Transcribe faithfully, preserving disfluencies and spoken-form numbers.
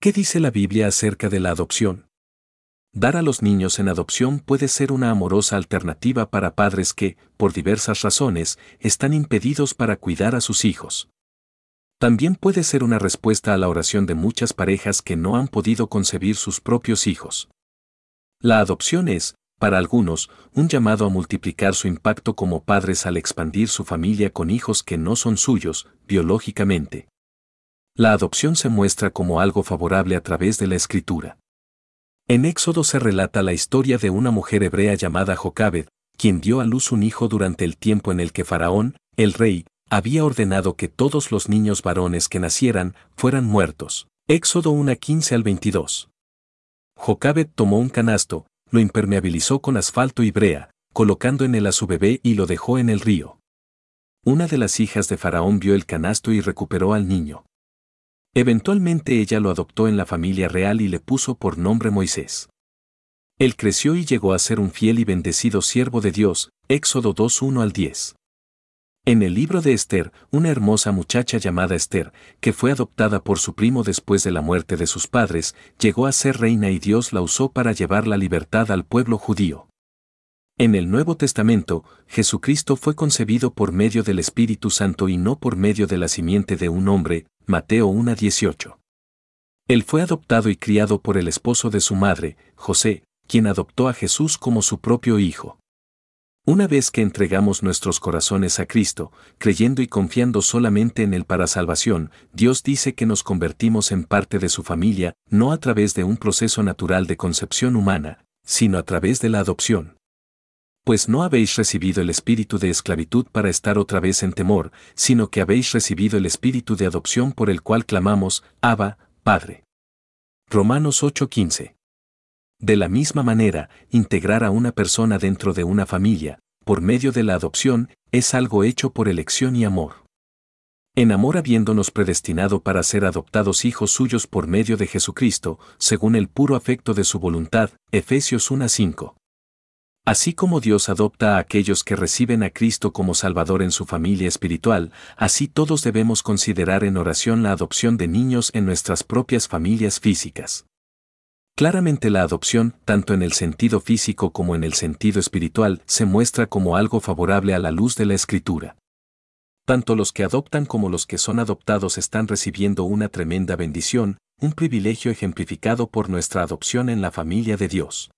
¿Qué dice la Biblia acerca de la adopción? Dar a los niños en adopción puede ser una amorosa alternativa para padres que, por diversas razones, están impedidos para cuidar a sus hijos. También puede ser una respuesta a la oración de muchas parejas que no han podido concebir sus propios hijos. La adopción es, para algunos, un llamado a multiplicar su impacto como padres al expandir su familia con hijos que no son suyos, biológicamente. La adopción se muestra como algo favorable a través de la Escritura. En Éxodo se relata la historia de una mujer hebrea llamada Jocabed, quien dio a luz un hijo durante el tiempo en el que Faraón, el rey, había ordenado que todos los niños varones que nacieran fueran muertos. Éxodo uno quince al veintidós. Jocabed tomó un canasto, lo impermeabilizó con asfalto y brea, colocando en él a su bebé y lo dejó en el río. Una de las hijas de Faraón vio el canasto y recuperó al niño. Eventualmente ella lo adoptó en la familia real y le puso por nombre Moisés. Él creció y llegó a ser un fiel y bendecido siervo de Dios, Éxodo dos uno al diez. En el libro de Esther, una hermosa muchacha llamada Esther, que fue adoptada por su primo después de la muerte de sus padres, llegó a ser reina y Dios la usó para llevar la libertad al pueblo judío. En el Nuevo Testamento, Jesucristo fue concebido por medio del Espíritu Santo y no por medio de la simiente de un hombre, Mateo uno dieciocho. Él fue adoptado y criado por el esposo de su madre, José, quien adoptó a Jesús como su propio hijo. Una vez que entregamos nuestros corazones a Cristo, creyendo y confiando solamente en Él para salvación, Dios dice que nos convertimos en parte de su familia, no a través de un proceso natural de concepción humana, sino a través de la adopción. Pues no habéis recibido el espíritu de esclavitud para estar otra vez en temor, sino que habéis recibido el espíritu de adopción por el cual clamamos, Abba, Padre. Romanos ocho quince. De la misma manera, integrar a una persona dentro de una familia, por medio de la adopción, es algo hecho por elección y amor. En amor habiéndonos predestinado para ser adoptados hijos suyos por medio de Jesucristo, según el puro afecto de su voluntad, Efesios uno cinco. Así como Dios adopta a aquellos que reciben a Cristo como Salvador en su familia espiritual, así todos debemos considerar en oración la adopción de niños en nuestras propias familias físicas. Claramente la adopción, tanto en el sentido físico como en el sentido espiritual, se muestra como algo favorable a la luz de la Escritura. Tanto los que adoptan como los que son adoptados están recibiendo una tremenda bendición, un privilegio ejemplificado por nuestra adopción en la familia de Dios.